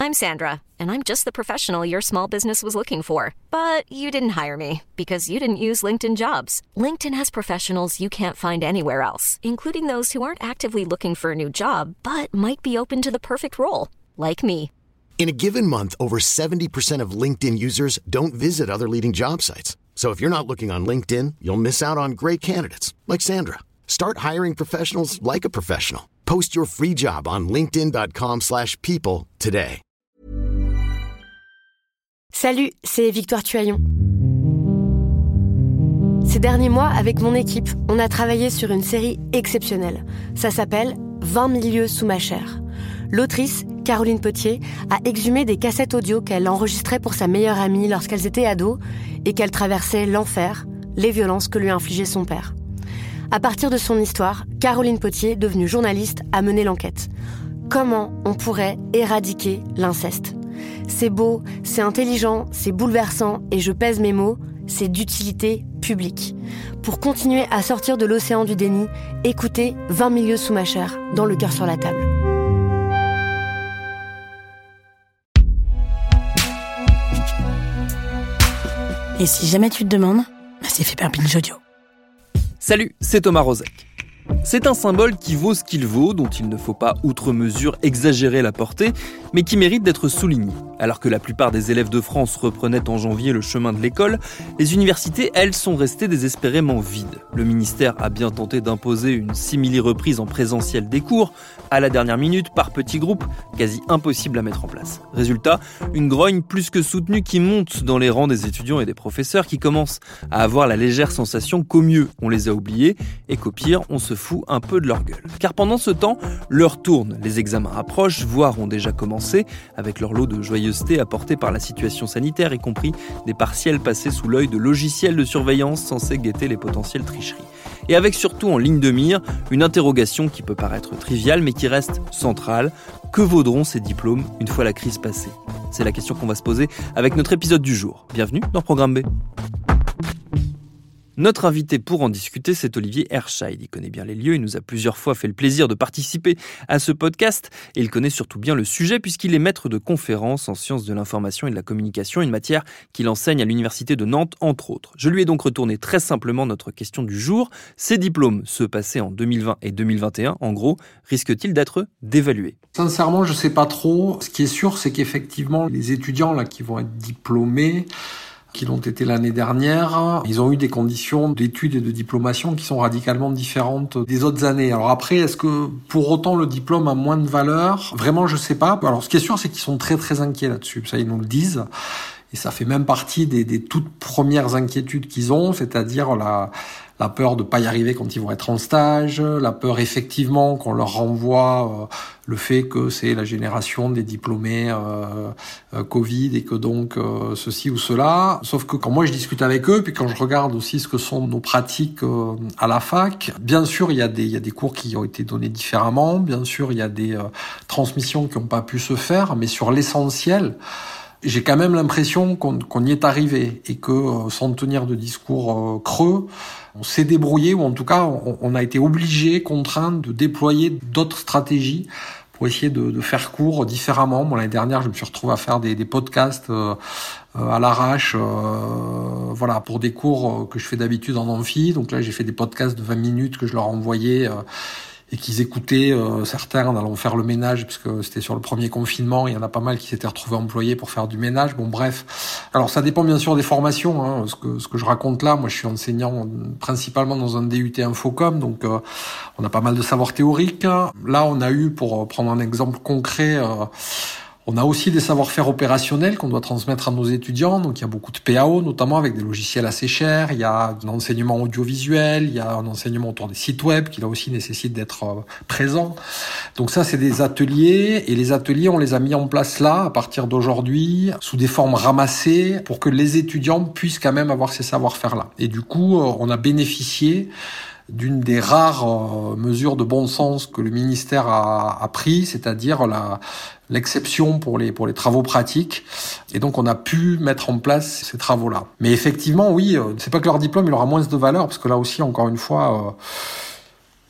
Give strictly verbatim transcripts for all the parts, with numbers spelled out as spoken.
I'm Sandra, and I'm just the professional your small business was looking for. But you didn't hire me because you didn't use LinkedIn Jobs. LinkedIn has professionals you can't find anywhere else, including those who aren't actively looking for a new job, but might be open to the perfect role, like me. In a given month, over seventy percent of LinkedIn users don't visit other leading job sites. So if you're not looking on LinkedIn, you'll miss out on great candidates like Sandra. Start hiring professionals like a professional. Post your free job on linkedin.com slash people today. Salut, c'est Victoire Tuaillon. Ces derniers mois, avec mon équipe, on a travaillé sur une série exceptionnelle. Ça s'appelle « vingt mille lieues sous ma chair ». L'autrice, Caroline Potier, a exhumé des cassettes audio qu'elle enregistrait pour sa meilleure amie lorsqu'elles étaient ados et qu'elle traversait l'enfer, les violences que lui infligeait son père. À partir de son histoire, Caroline Potier, devenue journaliste, a mené l'enquête. Comment on pourrait éradiquer l'inceste ? C'est beau, c'est intelligent, c'est bouleversant et je pèse mes mots, c'est d'utilité publique. Pour continuer à sortir de l'océan du déni, écoutez vingt mille lieues sous ma chair, dans Le cœur sur la table. Et si jamais tu te demandes, bah c'est fait par Binge Audio. Salut, c'est Thomas Rozek. C'est un symbole qui vaut ce qu'il vaut, dont il ne faut pas outre mesure exagérer la portée, mais qui mérite d'être souligné. Alors que la plupart des élèves de France reprenaient en janvier le chemin de l'école, les universités, elles, sont restées désespérément vides. Le ministère a bien tenté d'imposer une simili-reprise en présentiel des cours, à la dernière minute, par petits groupes, quasi impossible à mettre en place. Résultat, une grogne plus que soutenue qui monte dans les rangs des étudiants et des professeurs qui commencent à avoir la légère sensation qu'au mieux, on les a oubliés, et qu'au pire, on se fout un peu de leur gueule. Car pendant ce temps, l'heure tourne, les examens approchent, voire ont déjà commencé, avec leur lot de joyeuseté apportée par la situation sanitaire, y compris des partiels passés sous l'œil de logiciels de surveillance censés guetter les potentielles tricheries. Et avec surtout en ligne de mire, une interrogation qui peut paraître triviale, mais qui reste centrale. Que vaudront ces diplômes une fois la crise passée ? C'est la question qu'on va se poser avec notre épisode du jour. Bienvenue dans Programme B. Notre invité pour en discuter, c'est Olivier Herscheid. Il connaît bien les lieux, il nous a plusieurs fois fait le plaisir de participer à ce podcast et il connaît surtout bien le sujet puisqu'il est maître de conférences en sciences de l'information et de la communication, une matière qu'il enseigne à l'université de Nantes, entre autres. Je lui ai donc retourné très simplement notre question du jour. Ces diplômes, ceux passés en deux mille vingt et deux mille vingt et un, en gros, risquent-ils d'être dévalués ? Sincèrement, je ne sais pas trop. Ce qui est sûr, c'est qu'effectivement, les étudiants là qui vont être diplômés, qui l'ont été l'année dernière, ils ont eu des conditions d'études et de diplomation qui sont radicalement différentes des autres années. Alors après, est-ce que pour autant le diplôme a moins de valeur ? Vraiment, je sais pas. Alors ce qui est sûr, c'est qu'ils sont très très inquiets là-dessus. Ça, ils nous le disent. Et ça fait même partie des, des toutes premières inquiétudes qu'ils ont, c'est-à-dire la, la peur de pas y arriver quand ils vont être en stage, la peur effectivement qu'on leur renvoie euh, le fait que c'est la génération des diplômés euh, euh, Covid et que donc euh, ceci ou cela. Sauf que quand moi je discute avec eux, puis quand je regarde aussi ce que sont nos pratiques euh, à la fac, bien sûr il y a des il y a des cours qui ont été donnés différemment, bien sûr il y a des euh, transmissions qui n'ont pas pu se faire, mais sur l'essentiel, j'ai quand même l'impression qu'on, qu'on y est arrivé et que, euh, sans tenir de discours euh, creux, on s'est débrouillé, ou en tout cas, on, on a été obligé, contraint de déployer d'autres stratégies pour essayer de, de faire cours différemment. Moi, l'année dernière, je me suis retrouvé à faire des, des podcasts euh, euh, à l'arrache, euh, voilà, pour des cours que je fais d'habitude en amphi. Donc là, j'ai fait des podcasts de vingt minutes que je leur envoyais. Euh, et qu'ils écoutaient, euh, certains en allant faire le ménage, puisque c'était sur le premier confinement, il y en a pas mal qui s'étaient retrouvés employés pour faire du ménage. Bon, bref. Alors, ça dépend bien sûr des formations, hein. Ce que, ce que je raconte là, moi, je suis enseignant principalement dans un D U T Infocom, donc euh, on a pas mal de savoir théorique. Là, on a eu, pour prendre un exemple concret, euh, on a aussi des savoir-faire opérationnels qu'on doit transmettre à nos étudiants. Donc, il y a beaucoup de P A O, notamment avec des logiciels assez chers. Il y a un enseignement audiovisuel. Il y a un enseignement autour des sites web qui, là aussi, nécessite d'être euh, présent. Donc ça, c'est des ateliers. Et les ateliers, on les a mis en place là, à partir d'aujourd'hui, sous des formes ramassées pour que les étudiants puissent quand même avoir ces savoir-faire-là. Et du coup, euh, on a bénéficié d'une des rares euh, mesures de bon sens que le ministère a, a pris, c'est-à-dire la, l'exception pour les, pour les travaux pratiques. Et donc, on a pu mettre en place ces travaux-là. Mais effectivement, oui, euh, c'est pas que leur diplôme, il aura moins de valeur, parce que là aussi, encore une fois, euh,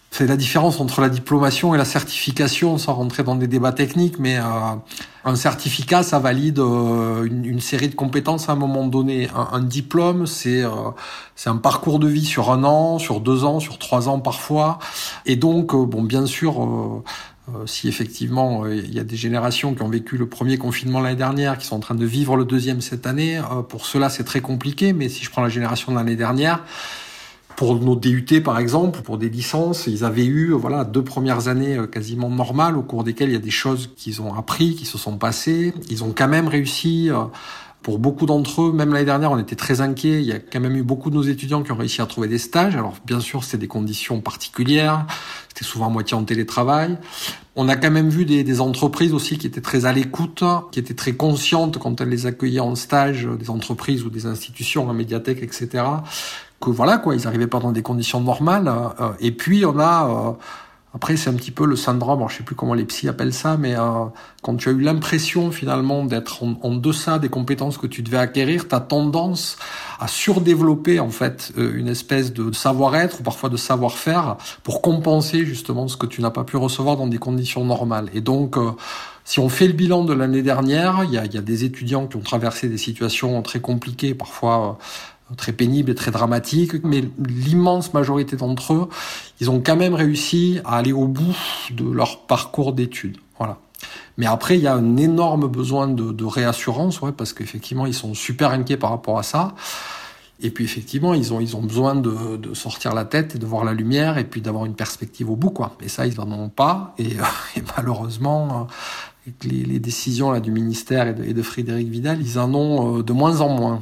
C'est la différence entre la diplomation et la certification, sans rentrer dans des débats techniques, mais euh, un certificat, ça valide euh, une, une série de compétences à un moment donné. Un, un diplôme, c'est euh, c'est un parcours de vie sur un an, sur deux ans, sur trois ans parfois. Et donc, euh, bon, bien sûr, euh, euh, si effectivement il euh, y a des générations qui ont vécu le premier confinement l'année dernière, qui sont en train de vivre le deuxième cette année, euh, pour cela c'est très compliqué. Mais si je prends la génération de l'année dernière, pour nos D U T, par exemple, pour des licences, ils avaient eu, voilà, deux premières années quasiment normales, au cours desquelles il y a des choses qu'ils ont appris, qui se sont passées. Ils ont quand même réussi, pour beaucoup d'entre eux, même l'année dernière, on était très inquiets. Il y a quand même eu beaucoup de nos étudiants qui ont réussi à trouver des stages. Alors, bien sûr, c'était des conditions particulières. C'était souvent à moitié en télétravail. On a quand même vu des, des entreprises aussi qui étaient très à l'écoute, qui étaient très conscientes quand elles les accueillaient en stage, des entreprises ou des institutions, la médiathèque, et cetera, que voilà, quoi, ils arrivaient pas dans des conditions normales. Euh, et puis on a, euh, après c'est un petit peu le syndrome, alors je sais plus comment les psys appellent ça, mais euh, quand tu as eu l'impression finalement d'être en, en deçà des compétences que tu devais acquérir, tu as tendance à surdévelopper en fait euh, une espèce de savoir-être ou parfois de savoir-faire pour compenser justement ce que tu n'as pas pu recevoir dans des conditions normales. Et donc euh, si on fait le bilan de l'année dernière, il y a, il y a des étudiants qui ont traversé des situations très compliquées, parfois euh, très pénible et très dramatique, mais l'immense majorité d'entre eux, ils ont quand même réussi à aller au bout de leur parcours d'études. Voilà. Mais après, il y a un énorme besoin de, de réassurance, ouais, parce qu'effectivement, ils sont super inquiets par rapport à ça. Et puis effectivement, ils ont ils ont besoin de, de sortir la tête et de voir la lumière et puis d'avoir une perspective au bout, quoi. Et ça, ils n'en ont pas. Et, et malheureusement, avec les, les décisions là du ministère et de, et de Frédérique Vidal, ils en ont de moins en moins.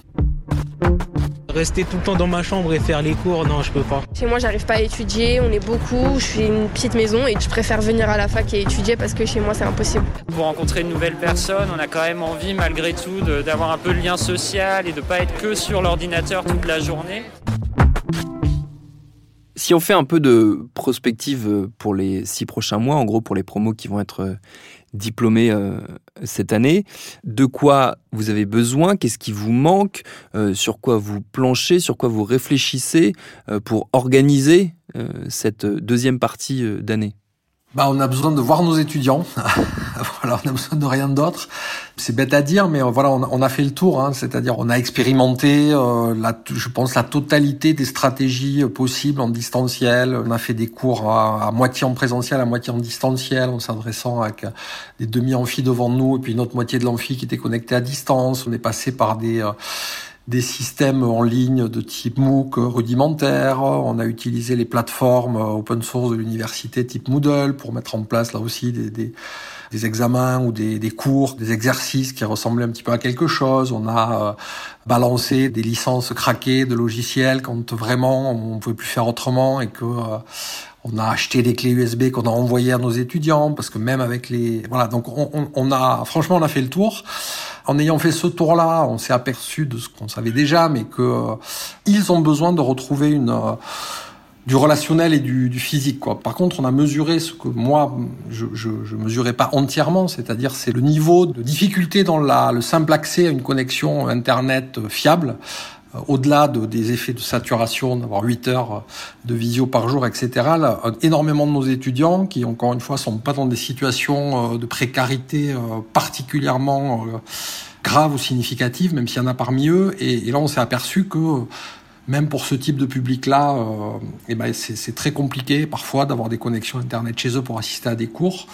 Rester tout le temps dans ma chambre et faire les cours, non, je peux pas. Chez moi, j'arrive pas à étudier, on est beaucoup, je suis une petite maison et je préfère venir à la fac et étudier parce que chez moi, c'est impossible. Pour rencontrer de nouvelles personnes, on a quand même envie, malgré tout, de, d'avoir un peu de lien social et de pas être que sur l'ordinateur toute la journée. Si on fait un peu de prospective pour les six prochains mois, en gros pour les promos qui vont être diplômés euh, cette année, de quoi vous avez besoin, qu'est-ce qui vous manque, euh, sur quoi vous planchez, sur quoi vous réfléchissez euh, pour organiser euh, cette deuxième partie euh, d'année? Bah, on a besoin de voir nos étudiants. Voilà, on a besoin de rien d'autre. C'est bête à dire, mais voilà, on a, on a fait le tour. Hein, c'est-à-dire, on a expérimenté, euh, la, je pense, la totalité des stratégies possibles en distanciel. On a fait des cours à, à moitié en présentiel, à moitié en distanciel, en s'adressant avec des demi-amphis devant nous, et puis une autre moitié de l'amphi qui était connectée à distance. On est passé par des euh, des systèmes en ligne de type MOOC rudimentaires. On a utilisé les plateformes open source de l'université type Moodle pour mettre en place là aussi des, des, des examens ou des, des cours, des exercices qui ressemblaient un petit peu à quelque chose. On a euh, balancé des licences craquées de logiciels quand vraiment on ne pouvait plus faire autrement et que euh, on a acheté des clés U S B qu'on a envoyées à nos étudiants parce que même avec les... Voilà, donc on, on, on a... Franchement, on a fait le tour. En ayant fait ce tour-là, on s'est aperçu de ce qu'on savait déjà, mais que euh, ils ont besoin de retrouver une... Euh, du relationnel et du, du physique, quoi. Par contre, on a mesuré ce que moi, je, je, je mesurais pas entièrement, c'est-à-dire c'est le niveau de difficulté dans la, le simple accès à une connexion Internet fiable, euh, au-delà de, des effets de saturation, d'avoir huit heures de visio par jour, et cetera. Là, énormément de nos étudiants, qui encore une fois sont pas dans des situations euh, de précarité euh, particulièrement euh, graves ou significatives, même s'il y en a parmi eux, et, et là on s'est aperçu que même pour ce type de public-là, euh, eh ben c'est, c'est très compliqué parfois d'avoir des connexions Internet chez eux pour assister à des cours.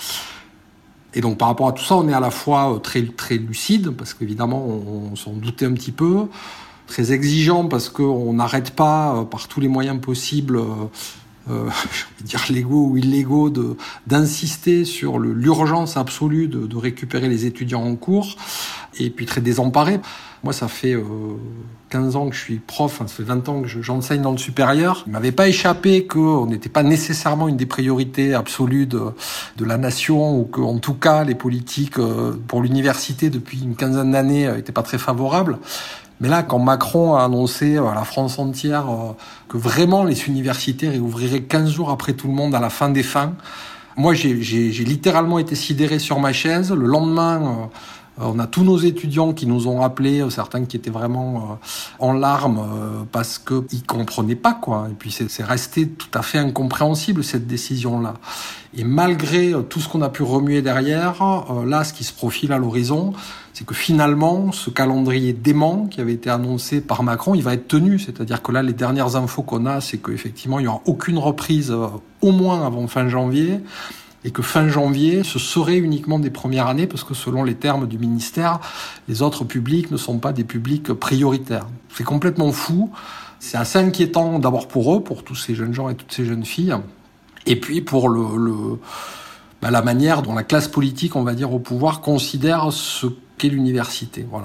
Et donc par rapport à tout ça, on est à la fois très très lucide, parce qu'évidemment on, on s'en doutait un petit peu, très exigeant parce qu'on n'arrête pas euh, par tous les moyens possibles, euh, euh, je vais dire légaux ou illégaux, de, d'insister sur le, l'urgence absolue de, de récupérer les étudiants en cours, et puis très désemparé. Moi, ça fait euh, quinze ans que je suis prof, enfin, ça fait vingt ans que je, j'enseigne dans le supérieur. Il m'avait pas échappé qu'on n'était pas nécessairement une des priorités absolues de, de la nation, ou qu'en tout cas, les politiques euh, pour l'université depuis une quinzaine d'années euh, étaient pas très favorables. Mais là, quand Macron a annoncé à la France entière euh, que vraiment les universités réouvriraient quinze jours après tout le monde à la fin des fins, moi, j'ai, j'ai, j'ai littéralement été sidéré sur ma chaise. Le lendemain... Euh, On a tous nos étudiants qui nous ont appelés, certains qui étaient vraiment en larmes parce qu'ils comprenaient pas, quoi. Et puis c'est, c'est resté tout à fait incompréhensible, cette décision-là. Et malgré tout ce qu'on a pu remuer derrière, là, ce qui se profile à l'horizon, c'est que finalement, ce calendrier dément qui avait été annoncé par Macron, il va être tenu. C'est-à-dire que là, les dernières infos qu'on a, c'est qu'effectivement, il n'y aura aucune reprise, au moins avant fin janvier. Et que fin janvier, ce serait uniquement des premières années, parce que selon les termes du ministère, les autres publics ne sont pas des publics prioritaires. C'est complètement fou. C'est assez inquiétant d'abord pour eux, pour tous ces jeunes gens et toutes ces jeunes filles. Et puis pour le, le bah, la manière dont la classe politique, on va dire, au pouvoir, considère ce qu'est l'université. Voilà.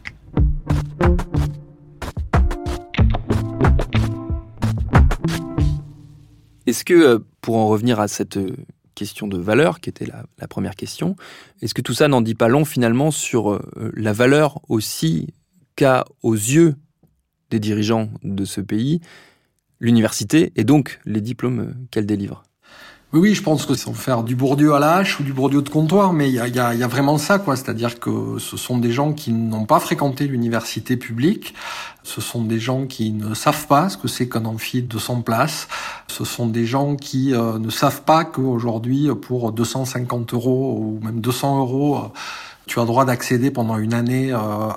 Est-ce que, pour en revenir à cette question de valeur, qui était la, la première question, est-ce que tout ça n'en dit pas long finalement sur euh, la valeur aussi qu'a aux yeux des dirigeants de ce pays l'université et donc les diplômes qu'elle délivre? Oui, oui, je pense que c'est faire du Bourdieu à la hache ou du Bourdieu de comptoir, mais il y a, y, a, y a vraiment ça, quoi. C'est-à-dire que ce sont des gens qui n'ont pas fréquenté l'université publique, ce sont des gens qui ne savent pas ce que c'est qu'un amphi de deux cents places, ce sont des gens qui euh, ne savent pas qu'aujourd'hui, pour deux cent cinquante euros ou même deux cents euros, euh, tu as droit d'accéder pendant une année euh,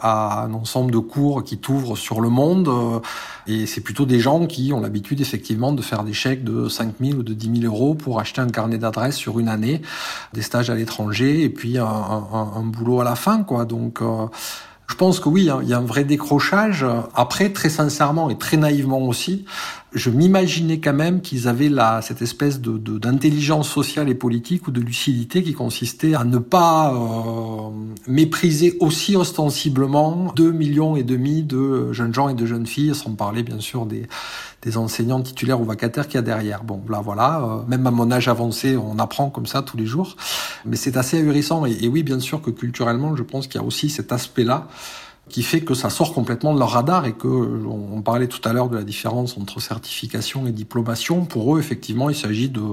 à un ensemble de cours qui t'ouvrent sur le monde. Euh, et c'est plutôt des gens qui ont l'habitude effectivement de faire des chèques de cinq mille ou de dix mille euros pour acheter un carnet d'adresses sur une année, des stages à l'étranger et puis un, un, un boulot à la fin, quoi. Donc euh, je pense que oui, il y a un vrai décrochage. Après, très sincèrement et très naïvement aussi, je m'imaginais quand même qu'ils avaient la, cette espèce de, de, d'intelligence sociale et politique ou de lucidité qui consistait à ne pas euh, mépriser aussi ostensiblement deux millions et demi de jeunes gens et de jeunes filles, sans parler bien sûr des, des enseignants titulaires ou vacataires qu'il y a derrière. Bon, là voilà, euh, même à mon âge avancé, on apprend comme ça tous les jours. Mais c'est assez ahurissant. Et, et oui, bien sûr que culturellement, je pense qu'il y a aussi cet aspect-là qui fait que ça sort complètement de leur radar et que, on parlait tout à l'heure de la différence entre certification et diplomation. Pour eux, effectivement, il s'agit de,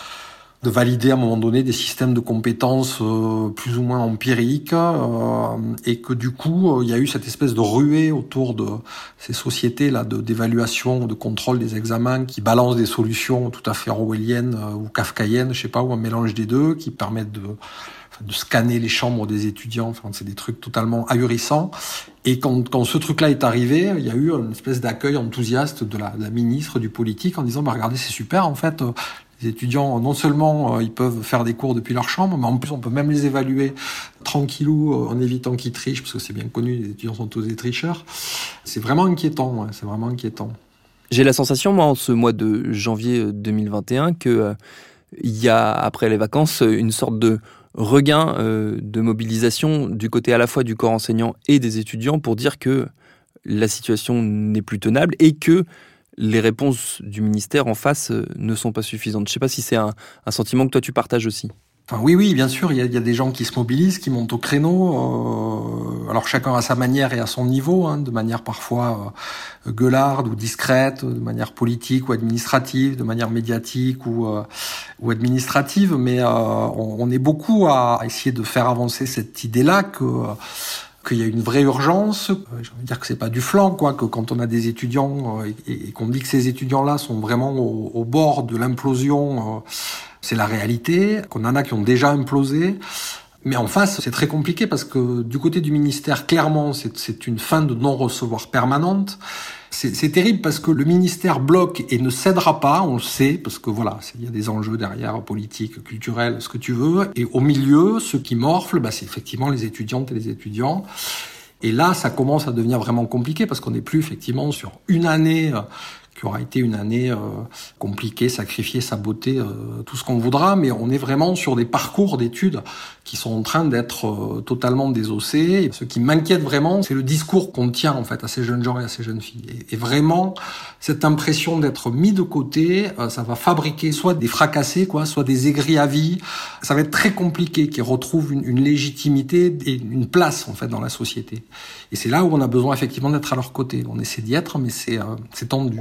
de valider à un moment donné des systèmes de compétences euh, plus ou moins empiriques euh, et que du coup, il y a eu cette espèce de ruée autour de ces sociétés-là de, d'évaluation, de contrôle des examens qui balancent des solutions tout à fait orwelliennes euh, ou kafkaïennes, je sais pas, ou un mélange des deux, qui permettent de de scanner les chambres des étudiants, enfin c'est des trucs totalement ahurissants. Et quand, quand ce truc-là est arrivé, il y a eu une espèce d'accueil enthousiaste de la, de la ministre du politique en disant bah regardez c'est super en fait, euh, les étudiants non seulement euh, ils peuvent faire des cours depuis leur chambre, mais en plus on peut même les évaluer tranquillou euh, en évitant qu'ils trichent parce que c'est bien connu, les étudiants sont tous des tricheurs. C'est vraiment inquiétant, ouais, c'est vraiment inquiétant. J'ai la sensation moi en ce mois de janvier deux mille vingt et un que euh, il y a après les vacances une sorte de regain euh, de mobilisation du côté à la fois du corps enseignant et des étudiants pour dire que la situation n'est plus tenable et que les réponses du ministère en face euh, ne sont pas suffisantes. Je ne sais pas si c'est un, un sentiment que toi tu partages aussi. Enfin, oui, oui, bien sûr, il y a, il y a des gens qui se mobilisent, qui montent au créneau. Euh, alors chacun à sa manière et à son niveau, hein, de manière parfois euh, gueularde ou discrète, de manière politique ou administrative, de manière médiatique ou, euh, ou administrative. Mais euh, on, on est beaucoup à essayer de faire avancer cette idée-là que euh, qu'il y a une vraie urgence. Euh, j'ai envie de dire que c'est pas du flanc, quoi, que quand on a des étudiants euh, et, et qu'on dit que ces étudiants-là sont vraiment au, au bord de l'implosion. Euh, C'est la réalité, qu'on en a qui ont déjà implosé. Mais en face, c'est très compliqué parce que du côté du ministère, clairement, c'est, c'est une fin de non-recevoir permanente. C'est, c'est terrible parce que le ministère bloque et ne cédera pas, on le sait, parce que voilà, il y a des enjeux derrière, politiques, culturels, ce que tu veux. Et au milieu, ceux qui morflent, bah, c'est effectivement les étudiantes et les étudiants. Et là, ça commence à devenir vraiment compliqué parce qu'on n'est plus effectivement sur une année qui aura été une année euh, compliquée, sacrifiée, sabotée, euh, tout ce qu'on voudra, mais on est vraiment sur des parcours d'études qui sont en train d'être euh, totalement désossés. Et ce qui m'inquiète vraiment, c'est le discours qu'on tient en fait à ces jeunes gens et à ces jeunes filles. Et, et vraiment, cette impression d'être mis de côté, euh, ça va fabriquer soit des fracassés, quoi, soit des aigris à vie. Ça va être très compliqué qu'ils retrouvent une, une légitimité et une place en fait dans la société. Et c'est là où on a besoin effectivement d'être à leur côté. On essaie d'y être, mais c'est, euh, c'est tendu.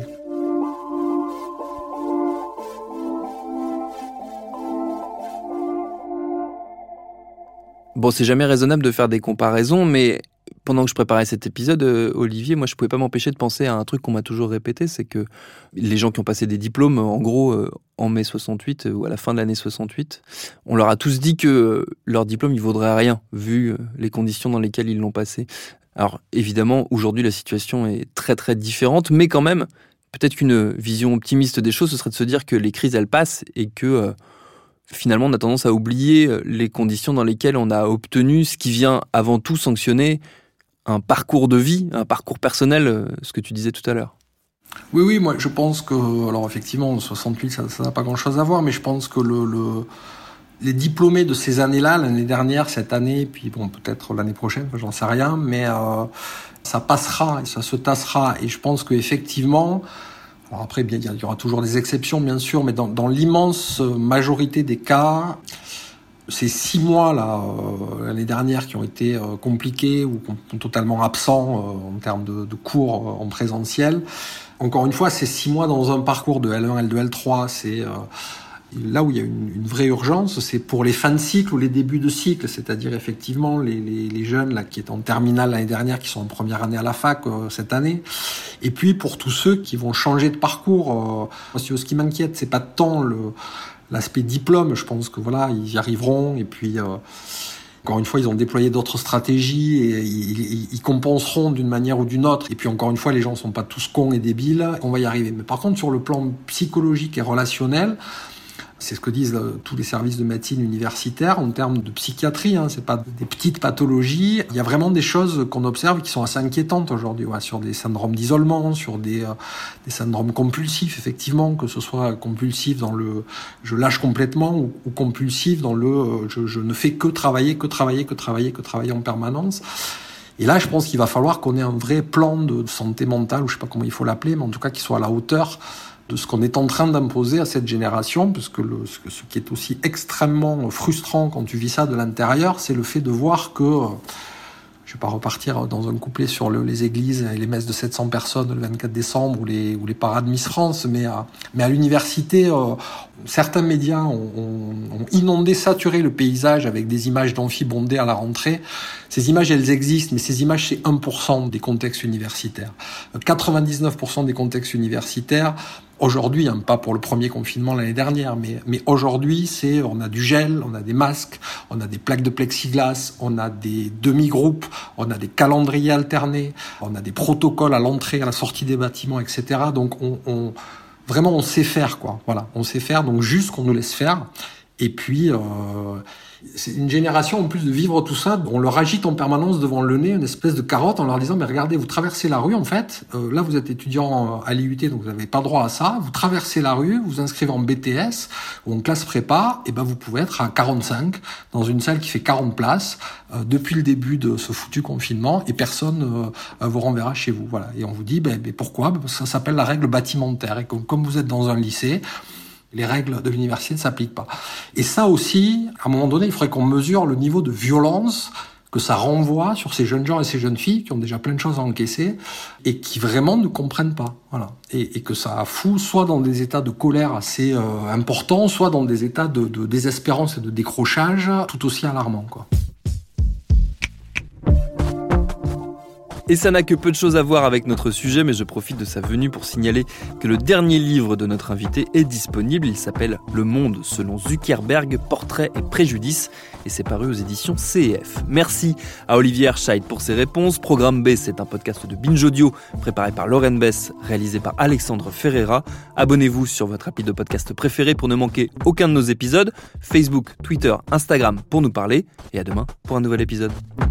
Bon, c'est jamais raisonnable de faire des comparaisons, mais pendant que je préparais cet épisode, euh, Olivier, moi je pouvais pas m'empêcher de penser à un truc qu'on m'a toujours répété, c'est que les gens qui ont passé des diplômes, en gros, euh, en mai soixante-huit, euh, ou à la fin de l'année soixante-huit, on leur a tous dit que euh, leur diplôme, il vaudrait rien, vu euh, les conditions dans lesquelles ils l'ont passé. Alors, évidemment, aujourd'hui, la situation est très très différente, mais quand même, peut-être qu'une vision optimiste des choses, ce serait de se dire que les crises, elles passent, et que euh, finalement, on a tendance à oublier les conditions dans lesquelles on a obtenu ce qui vient avant tout sanctionner un parcours de vie, un parcours personnel, ce que tu disais tout à l'heure. Oui, oui, moi je pense que, alors effectivement, soixante-huit, ça n'a pas grand-chose à voir, mais je pense que le, le, les diplômés de ces années-là, l'année dernière, cette année, puis bon, peut-être l'année prochaine, j'en sais rien, mais euh, ça passera et ça se tassera. Et je pense qu'effectivement, alors après, bien, il y aura toujours des exceptions, bien sûr, mais dans, dans l'immense majorité des cas, ces six mois là euh, l'année dernière qui ont été euh, compliqués ou totalement absents euh, en termes de, de cours euh, en présentiel. Encore une fois, ces six mois dans un parcours de L un, L deux, L trois, c'est euh, là où il y a une, une vraie urgence, c'est pour les fins de cycle ou les débuts de cycle, c'est-à-dire effectivement les, les, les jeunes là qui étaient en terminale l'année dernière, qui sont en première année à la fac euh, cette année, et puis pour tous ceux qui vont changer de parcours. Euh, ce qui m'inquiète, c'est pas tant le l'aspect diplôme, je pense que voilà, ils y arriveront, et puis euh, encore une fois, ils ont déployé d'autres stratégies et ils, ils, ils compenseront d'une manière ou d'une autre. Et puis encore une fois, les gens sont pas tous cons et débiles, on va y arriver. Mais par contre, sur le plan psychologique et relationnel, c'est ce que disent euh, tous les services de médecine universitaire en termes de psychiatrie, hein, c'est pas des petites pathologies. Il y a vraiment des choses qu'on observe qui sont assez inquiétantes aujourd'hui, ouais, sur des syndromes d'isolement, sur des, euh, des syndromes compulsifs, effectivement, que ce soit compulsif dans le je lâche complètement ou, ou compulsif dans le euh, je, je ne fais que travailler, que travailler, que travailler, que travailler en permanence. Et là, je pense qu'il va falloir qu'on ait un vrai plan de santé mentale, ou je sais pas comment il faut l'appeler, mais en tout cas qui soit à la hauteur de ce qu'on est en train d'imposer à cette génération, parce que le, ce, ce qui est aussi extrêmement frustrant quand tu vis ça de l'intérieur, c'est le fait de voir que, je vais pas repartir dans un couplet sur le, les églises et les messes de sept cents personnes le vingt-quatre décembre ou les, ou les parades Miss France, mais à, mais à l'université, euh, certains médias ont, ont, ont inondé, saturé le paysage avec des images d'amphi bondées à la rentrée. Ces images, elles existent, mais ces images, c'est un pour cent des contextes universitaires. quatre-vingt-dix-neuf pour cent des contextes universitaires, aujourd'hui, hein, pas pour le premier confinement l'année dernière, mais, mais aujourd'hui, c'est, on a du gel, on a des masques, on a des plaques de plexiglas, on a des demi-groupes, on a des calendriers alternés, on a des protocoles à l'entrée, à la sortie des bâtiments, et cetera. Donc, on, on vraiment, on sait faire, quoi. Voilà, on sait faire, donc juste qu'on nous laisse faire. Et puis, euh, c'est une génération, en plus de vivre tout ça, on leur agite en permanence devant le nez une espèce de carotte en leur disant, mais regardez, vous traversez la rue, en fait, euh, là vous êtes étudiant à l'I U T, donc vous n'avez pas droit à ça, vous traversez la rue, vous inscrivez en B T S ou en classe prépa, et ben vous pouvez être à quarante-cinq, dans une salle qui fait quarante places, euh, depuis le début de ce foutu confinement, et personne euh, vous renverra chez vous. Voilà. Et on vous dit, ben, ben pourquoi? Parce que ça s'appelle la règle bâtimentaire, et comme, comme vous êtes dans un lycée, les règles de l'université ne s'appliquent pas. Et ça aussi, à un moment donné, il faudrait qu'on mesure le niveau de violence que ça renvoie sur ces jeunes gens et ces jeunes filles qui ont déjà plein de choses à encaisser et qui vraiment ne comprennent pas. Voilà. Et, et que ça fout soit dans des états de colère assez euh, importants, soit dans des états de, de désespérance et de décrochage tout aussi alarmants, quoi. Et ça n'a que peu de choses à voir avec notre sujet, mais je profite de sa venue pour signaler que le dernier livre de notre invité est disponible. Il s'appelle Le Monde selon Zuckerberg, Portrait et Préjudice, et c'est paru aux éditions C F. Merci à Olivier Herscheid pour ses réponses. Programme B, c'est un podcast de Binge Audio, préparé par Lauren Bess, réalisé par Alexandre Ferreira. Abonnez-vous sur votre appli de podcast préféré pour ne manquer aucun de nos épisodes. Facebook, Twitter, Instagram pour nous parler. Et à demain pour un nouvel épisode.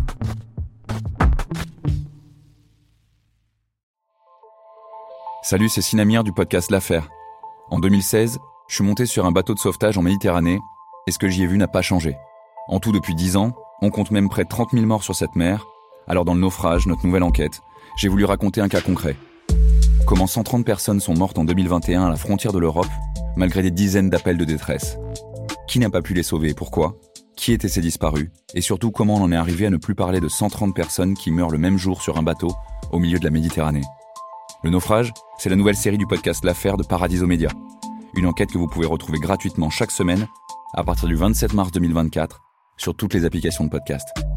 Salut, c'est Sinamir du podcast L'Affaire. En deux mille seize, je suis monté sur un bateau de sauvetage en Méditerranée et ce que j'y ai vu n'a pas changé. En tout, depuis dix ans, on compte même près de trente mille morts sur cette mer. Alors dans le naufrage, notre nouvelle enquête, j'ai voulu raconter un cas concret. Comment cent trente personnes sont mortes en deux mille vingt et un à la frontière de l'Europe, malgré des dizaines d'appels de détresse. Qui n'a pas pu les sauver et pourquoi ? Qui étaient ces disparus ? Et surtout, comment on en est arrivé à ne plus parler de cent trente personnes qui meurent le même jour sur un bateau au milieu de la Méditerranée ? Le naufrage, c'est la nouvelle série du podcast L'Affaire de Paradiso Media. Une enquête que vous pouvez retrouver gratuitement chaque semaine à partir du vingt-sept mars deux mille vingt-quatre sur toutes les applications de podcast.